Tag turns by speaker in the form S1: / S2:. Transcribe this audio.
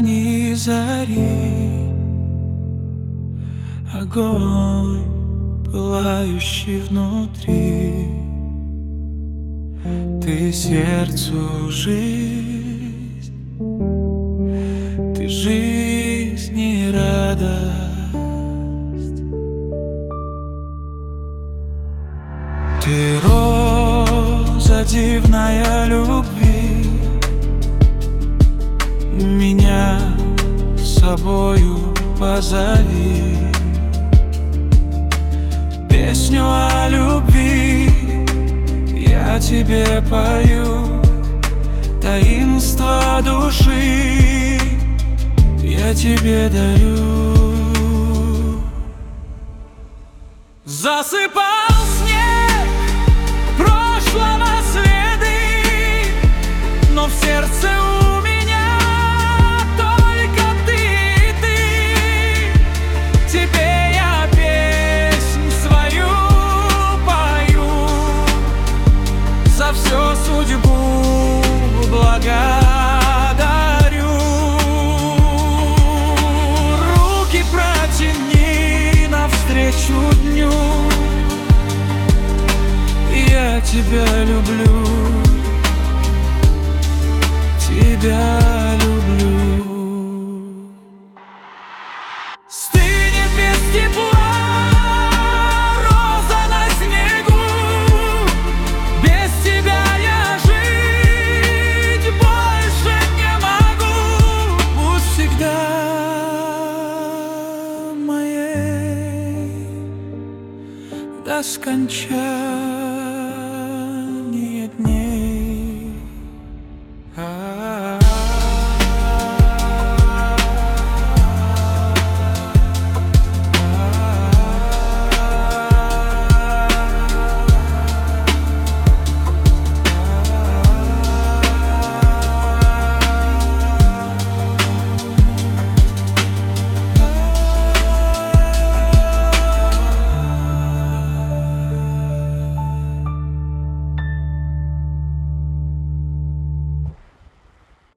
S1: ранней зари, огонь, пылающий внутри. Ты сердцу жизнь, ты жизнь и радость. Ты роза дивная любви, меня с собою позови. Песню о любви я тебе пою, таинство души я тебе дарю. Засыпал снег прошлого следы, но в сердце у меня только ты и ты. Тебе я песнь свою пою, за все судьбу благодарю. Руки протяни навстречу дню, я тебя люблю, тебя люблю. Стынет без тепла роза на снегу, без тебя я жить больше не могу. Будь всегда моей до скончания.